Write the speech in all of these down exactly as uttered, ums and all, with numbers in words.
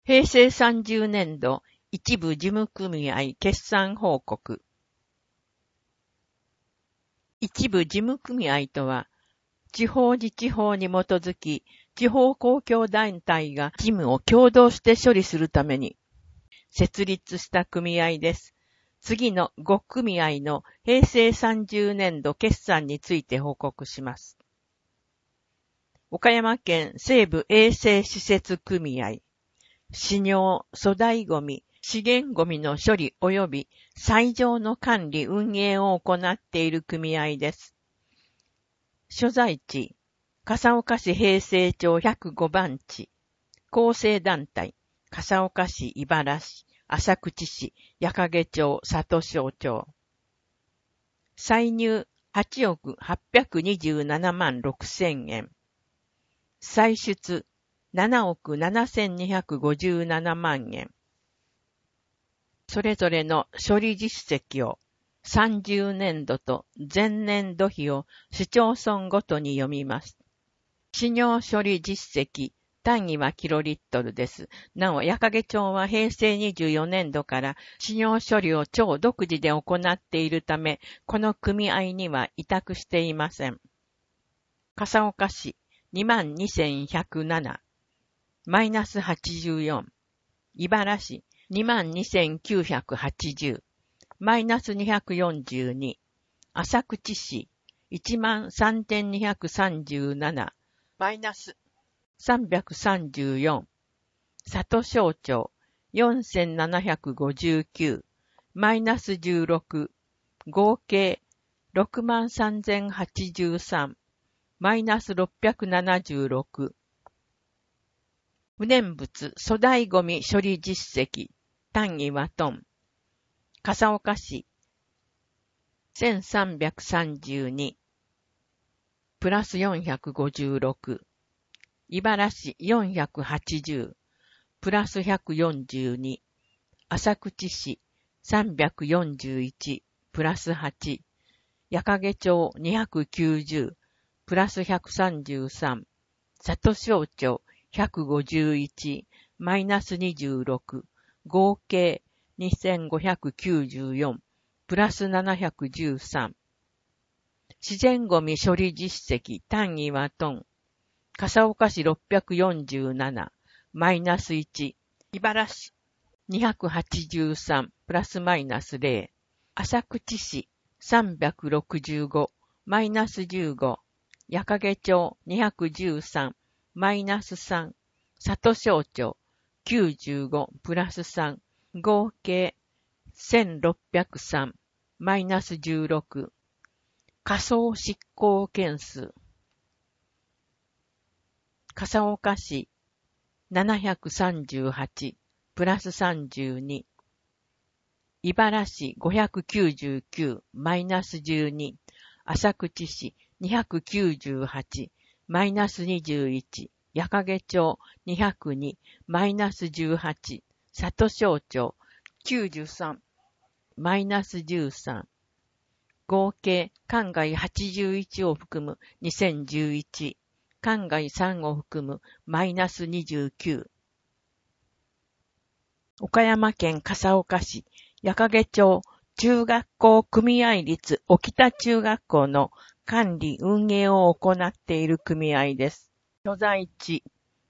平成さんじゅうねんど一部事務組合決算報告。一部事務組合とは、地方自治法に基づき、地方公共団体が事務を共同して処理するために設立した組合です。次のご組合の平成さんじゅうねんど決算について報告します。岡山県西部衛生施設組合、飼料、粗大ゴミ、資源ゴミの処理及び斎場の管理運営を行っている組合です。所在地、笠岡市平成町ひゃくごばん地、構成団体、笠岡市茨市、浅口市、矢掛町、里庄町。歳入はちおくはっぴゃくにじゅうななまんろくせんえん。歳出ななおくななせんにひゃくごじゅうななまんえん。それぞれの処理実績をさんじゅうねんどと前年度比を市町村ごとに読みます。飼料処理実績、単位はキロリットルです。なお、矢掛町は平成にじゅうよねんどから飼料処理を超独自で行っているため、この組合には委託していません。笠岡市にまんにせんひゃくなな、マイナスはちじゅうよん。茨市にまんにせんきゅうひゃくはちじゅう、マイナスにひゃくよんじゅうに。浅口市いちまんさんぜんにひゃくさんじゅうなな、マイナスさんびゃくさんじゅうよん。里庄町よんせんななひゃくごじゅうきゅう、マイナスじゅうろく。合計ろくまんさんぜんはちじゅうさん、マイナスろっぴゃくななじゅうろく。不燃物粗大ゴミ処理実績、単位はトン。笠岡市せんさんびゃくさんじゅうに、プラスよんひゃくごじゅうろく。茨市よんひゃくはちじゅう、プラスひゃくよんじゅうに。浅口市さんびゃくよんじゅういち、プラスはち。矢掛町にひゃくきゅうじゅう、プラスひゃくさんじゅうさん。里庄町ひゃくごじゅういち、マイナスにじゅうろく。合計にせんごひゃくきゅうじゅうよん、プラスななひゃくじゅうさん。自然ゴミ処理実績、単位はトン。笠岡市ろっぴゃくよんじゅうなな、マイナスいち。茨市にひゃくはちじゅうさん、プラスマイナスゼロ。浅口市さんびゃくろくじゅうご、マイナスじゅうご。矢掛町にひゃくじゅうさん、マイナスさん。里庄町きゅうじゅうご、プラスさん。合計せんろっぴゃくさん、マイナスじゅうろく。仮想執行件数。笠岡市ななひゃくさんじゅうはち、プラスさんじゅうに。茨市ごひゃくきゅうじゅうきゅう、マイナスじゅうに。浅口市にひゃくきゅうじゅうはち、マイナスにじゅういち。矢掛町にひゃくに、マイナスじゅうはち。里庄町きゅうじゅうさん、マイナスじゅうさん。合計、管外はちじゅういちを含むにせんじゅういち。管外さんを含むマイナスにじゅうきゅう。岡山県笠岡市矢掛町中学校組合立沖田中学校の管理運営を行っている組合です。所在地、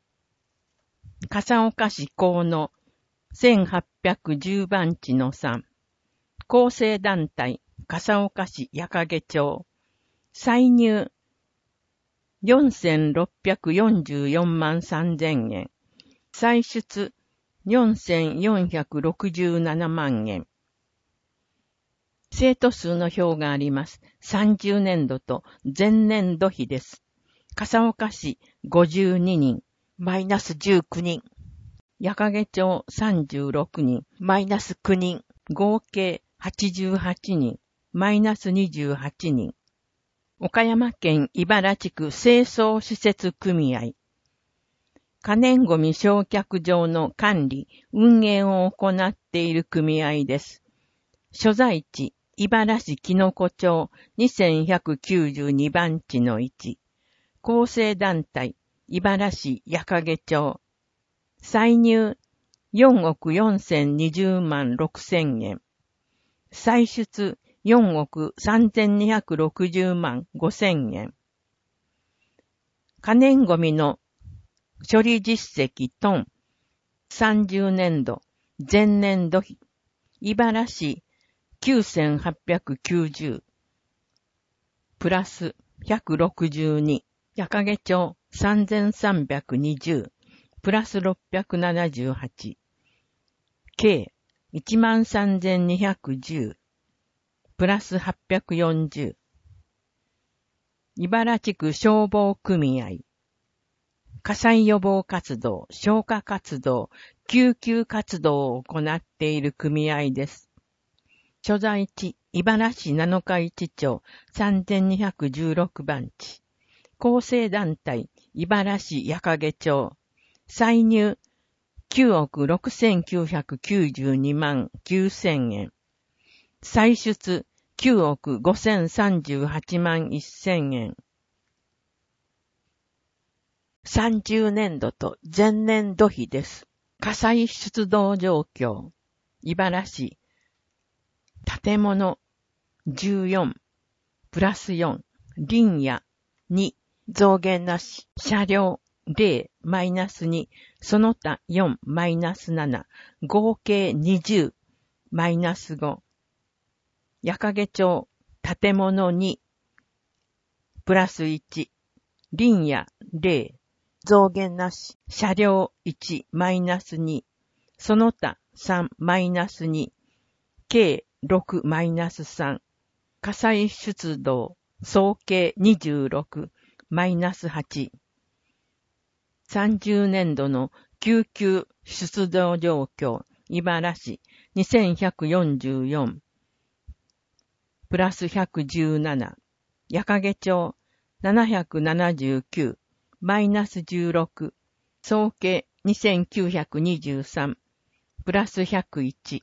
笠岡市高野せんはっぴゃくじゅうばん地のさん。構成団体、笠岡市矢掛町。歳入よんせんろっぴゃくよんじゅうよんまんさんぜんえん。歳出よんせんよんひゃくろくじゅうななまんえん。生徒数の表があります。さんじゅうねんどと前年度比です。笠岡市ごじゅうににん、マイナスじゅうきゅうにん。矢掛町さんじゅうろくにん、マイナスきゅうにん。合計はちじゅうはちにん、マイナスにじゅうはちにん。岡山県茨地区清掃施設組合。可燃ごみ焼却場の管理、運営を行っている組合です。所在地、茨市きのこ町にせんひゃくきゅうじゅうにばん地のいち。構成団体、茨市矢掛町。歳入よんおくよんせんにじゅうまんろくせんえん。歳出よんおくさんぜんにひゃくろくじゅうまんごせんえん。可燃ゴミの処理実績トン。さんじゅうねんど、前年度比。茨市きゅうせんはっぴゃくきゅうじゅう。プラスひゃくろくじゅうに。矢掛町さんぜんさんびゃくにじゅう。プラスろっぴゃくななじゅうはち。計いちまんさんぜんにひゃくじゅう。プラスはっぴゃくよんじゅう。茨地区消防組合。火災予防活動、消火活動、救急活動を行っている組合です。所在地、茨市七日市町さんぜんにひゃくじゅうろくばん地。構成団体、茨市矢掛町。歳入きゅうおくろくせんきゅうひゃくきゅうじゅうにまんきゅうせんえん。歳出きゅうおくごせんさんじゅうはちまんせんえん。さんじゅうねんどと前年度比です。火災出動状況。茨市。建物じゅうよん。プラスよん。林野に。増減なし。車両ゼロ、マイナスに。その他よん、マイナスなな。合計にじゅう、マイナスご。矢掛町。建物に。プラスいち。林野ゼロ。増減なし。車両いち、マイナスに。その他さん、マイナスに。計ろく、マイナスさん。火災出動。総計にじゅうろく、マイナスはち。さんじゅうねんどの救急出動状況。茨市にせんひゃくよんじゅうよん。プラスひゃくじゅうなな。矢掛町ななひゃくななじゅうきゅう。マイナスじゅうろく。総計にせんきゅうひゃくにじゅうさん。プラスひゃくいち。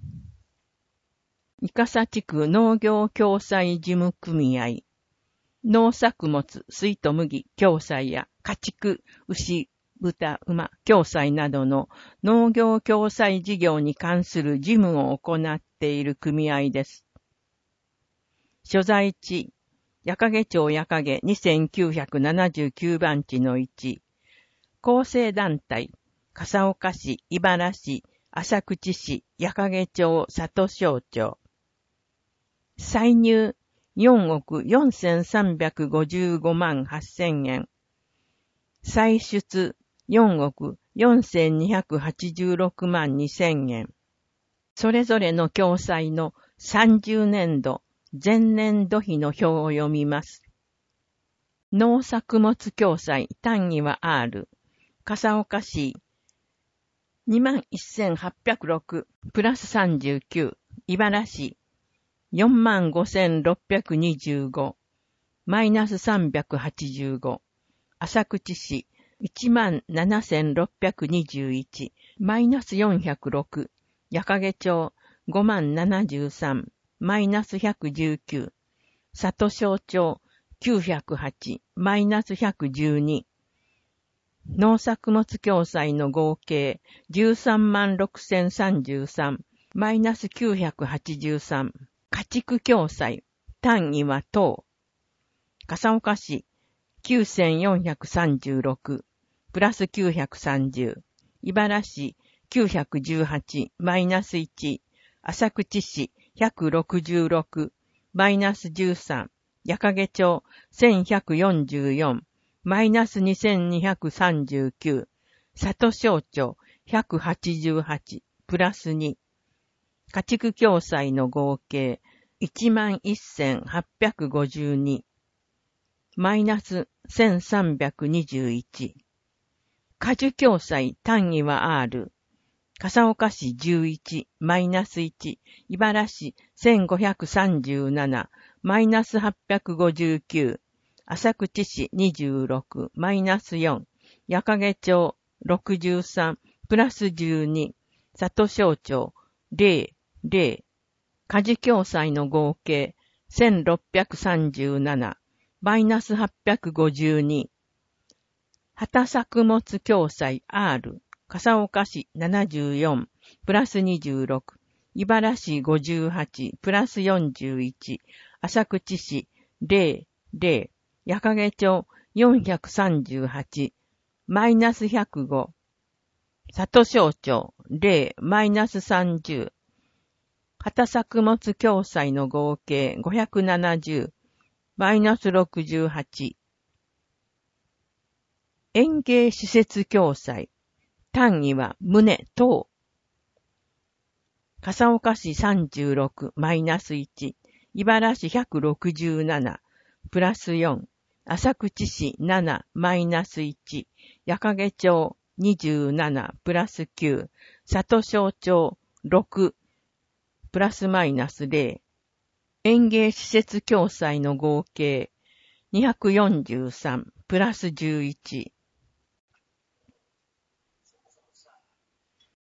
伊笠地区農業共済事務組合。農作物、水と麦共済や家畜、牛、豚、馬共済などの農業共済事業に関する事務を行っている組合です。所在地、矢掛町矢掛にせんきゅうひゃくななじゅうきゅうばん地のいち、構成団体、笠岡市、茨市、浅口市、矢掛町、里庄町。歳入よんおくよんせんさんびゃくごじゅうごまんはっせんえん。歳出よんおくよんせんにひゃくはちじゅうろくまんにせんえん。それぞれの共済のさんじゅうねんど、前年度比の表を読みます。農作物共済単位は R。笠岡市 にまんせんはっぴゃくろく プラスさんじゅうきゅう。茨市 よんまんごせんろっぴゃくにじゅうご マイナスさんびゃくはちじゅうご。浅口市 いちまんななせんろっぴゃくにじゅういち マイナスよんひゃくろく。矢掛町ごまんななじゅうさんマイナスひゃくじゅうきゅう。里庄町きゅうひゃくはちマイナスひゃくじゅうに。農作物共済の合計じゅうさんまんろくせんさんじゅうさんマイナスきゅうひゃくはちじゅうさん。家畜共済単位は等。笠岡市きゅうせんよんひゃくさんじゅうろくプラスきゅうひゃくさんじゅう。茨市きゅうひゃくじゅうはちマイナスいち。浅口市ひゃくろくじゅうろくマイナスじゅうさん。矢掛町せんひゃくよんじゅうよんマイナスにせんにひゃくさんじゅうきゅう。里庄町ひゃくはちじゅうはちプラスに。家畜共済の合計いちまんせんはっぴゃくごじゅうにマイナスせんさんびゃくにじゅういち。果樹共済単位は R。笠岡市じゅういちマイナスいち。茨市せんごひゃくさんじゅうななマイナスはっぴゃくごじゅうきゅう。浅口市にじゅうろくマイナスよん。矢掛町ろくじゅうさんプラスじゅうに。里庄町ゼロ、ゼロ。果樹共済の合計せんろっぴゃくさんじゅうななマイナスはっぴゃくごじゅうに。畑作物共済 R。 笠岡市ななじゅうよん、プラスにじゅうろく、茨市ごじゅうはち、プラスよんじゅういち、浅口市ゼロ、ゼロ、矢掛町よんひゃくさんじゅうはち、マイナスひゃくご、里庄町ゼロ、マイナスさんじゅう、畑作物共済の合計ごひゃくななじゅう、マイナスろくじゅうはち、園芸施設共済、単位は棟等。笠岡市さんじゅうろく、マイナスいち、茨市ひゃくろくじゅうなな、プラスよん、浅口市なな、マイナスいち、矢掛町にじゅうなな、プラスきゅう、里庄町ろく、プラスマイナスゼロ、園芸施設共済の合計にひゃくよんじゅうさん、プラスじゅういち、